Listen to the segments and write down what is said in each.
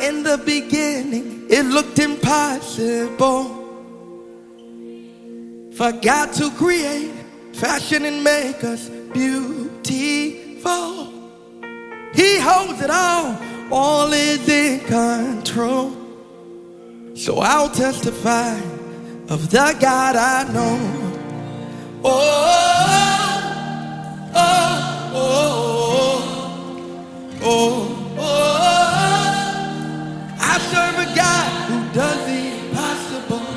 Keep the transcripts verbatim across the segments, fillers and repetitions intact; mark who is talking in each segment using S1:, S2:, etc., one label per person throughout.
S1: In the beginning, it looked impossible for God to create, fashion, and make us beautiful. He holds it all, all is in control. So I'll testify of the God I know. Oh, oh, oh, oh, oh. I serve a God who does the impossible.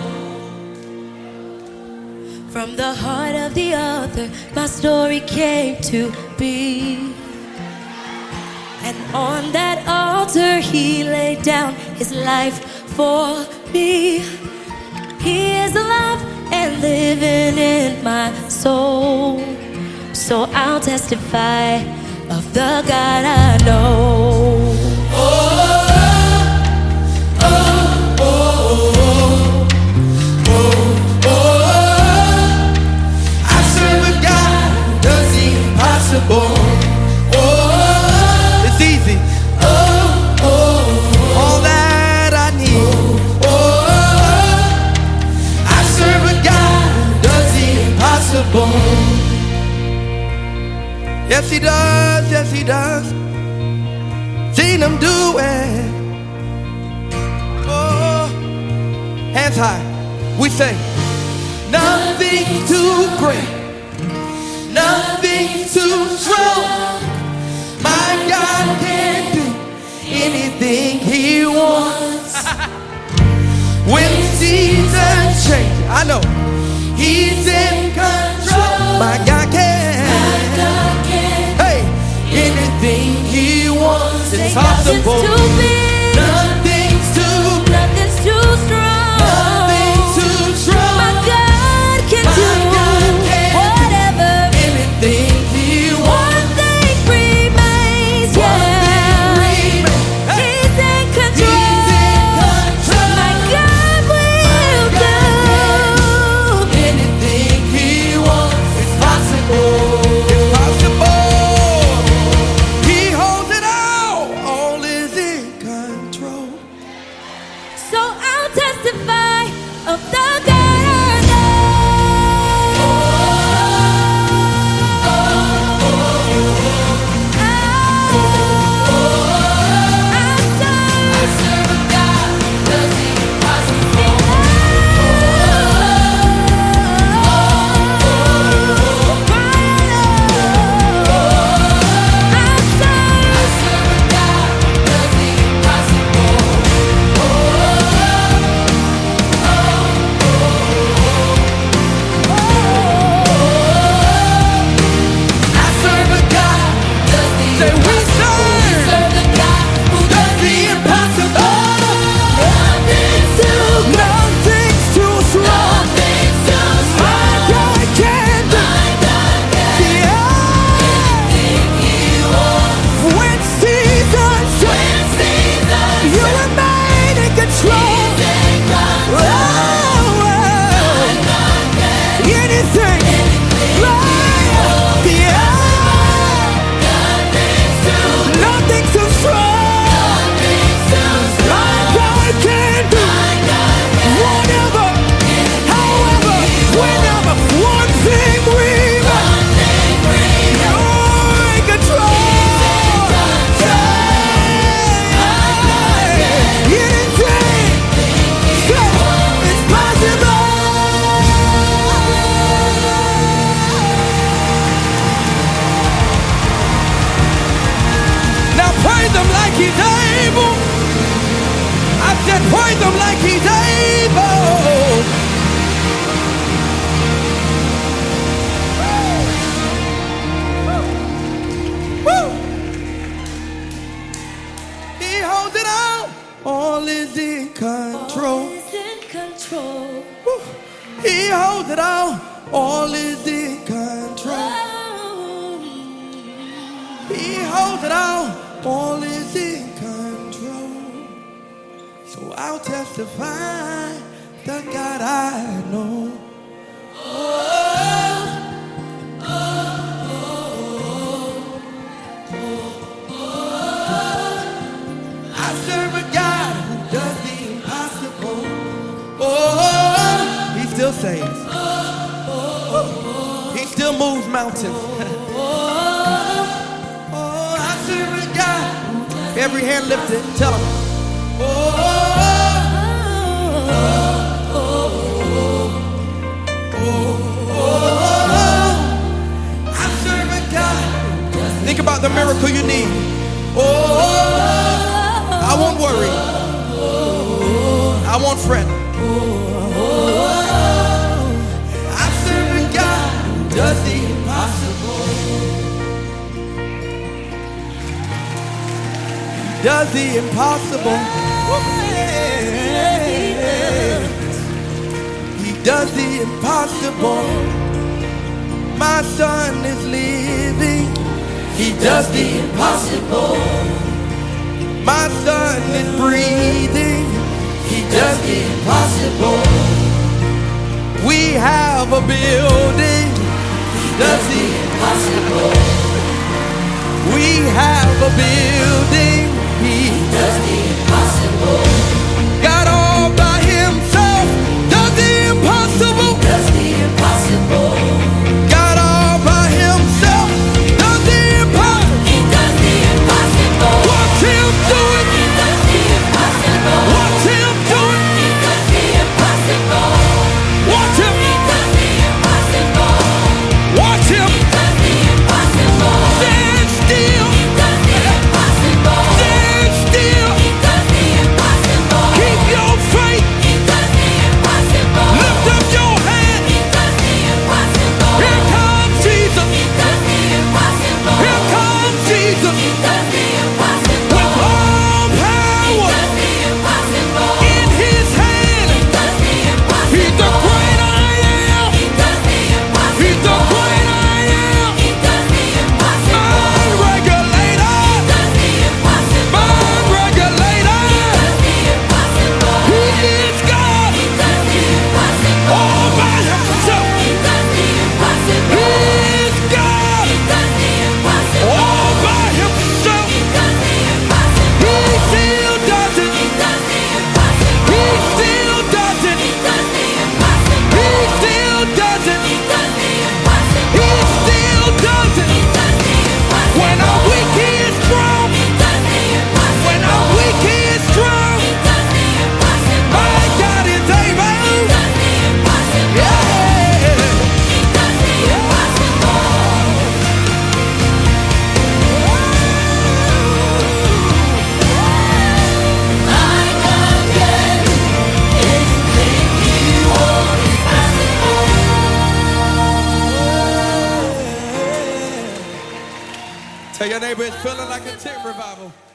S2: From the heart of the author, my story came to be. And on that altar, he laid down his life for me. He is alive and living in my soul. So I'll testify of the God I know.
S1: Oh, oh, oh, oh, oh. I serve a God who does the impossible. Oh, it's easy. Oh, oh, all that I need. Oh, I serve a God who does the impossible. Yes, he does, yes, he does. Seen him do it. Oh, hands high. We say, nothing too great, nothing too strong. My God can do anything he wants. When seasons change, I know he's in control. My God can. Anything he wants is possible. Nothing's too,
S2: nothing's too strong.
S1: Nothing's too strong.
S2: My God can
S1: My
S2: do
S1: God can
S2: whatever.
S1: Anything he wants.
S2: One thing remains,
S1: One
S2: yeah.
S1: thing remains.
S2: He's in control.
S1: He's in control.
S2: My God will
S1: My God
S2: do
S1: anything he wants is possible. It's possible.
S2: Testify of the God I know. I serve a God who does the impossible. I serve a God who does the impossible. Say we serve, serve the God who does the impossible. Nothing's too, nothing's too strong. Nothing's too strong. My God can do. My God can yeah. Anything he wants. When seasons change, you remain in control. He's in control. Oh, oh. My God can anything. Anything right. Yeah. Nothing too strong. My God can do whatever, however, whenever. One thing remains. You're in control. Anything is possible. Now praise him like he's able. I said praise him like he's able. Woo. He holds it all. All is in control. All is in control.
S1: Woo. He holds it all. All is in control. He holds it all. All is in control. So I'll testify the God I know. Oh, oh, oh, oh, oh. I serve a God saves. He still moves mountains. Oh, I serve a God. Every hand lifted. Tell him. Oh, oh, oh, I serve a God. Think about the miracle you need. Oh, I won't worry. I won't fret. I serve a God who does the impossible. He does the impossible. He does the impossible. My son is living. He does the impossible. My son is breathing. He does the impossible. We have a building. He does the impossible. We have a building. He does the impossible. God all by himself does the impossible. He does the impossible. God all by himself does the impossible. He does the impossible. Watch him do it. He does the impossible. Watch him do it. He does the impossible. Watch him. He does the impossible. Watch him. He does the impossible. Stand still. He does the impossible. Stand still. He does the impossible. Keep your faith. He does the impossible. Lift up your hand. He does the impossible. Here comes Jesus. He does the impossible. Here comes Jesus. He does the impossible. With all power. He does the impossible. In his hand. He does the impossible. He's the great I am. He does the impossible. He's the great I am. He does the impossible. Mind regulator. He does the impossible. Mind regulator. He does the impossible. He is God. He does the impossible. All by himself. He does the impossible. He is God. He does the impossible. All by himself. He does the impossible. He still does it. He does the impossible. He still does it. He does the impossible. He still does it. He does the impossible. He still does it. He does the impossible. When I'm weak, he is strong. He does the impossible. When I'm weak, he is strong. He does the impossible. My God is able. He does the impossible. Yeah. He does the impossible. My God can anything he wants is possible. Tell your neighbor it's feeling like a tent revival.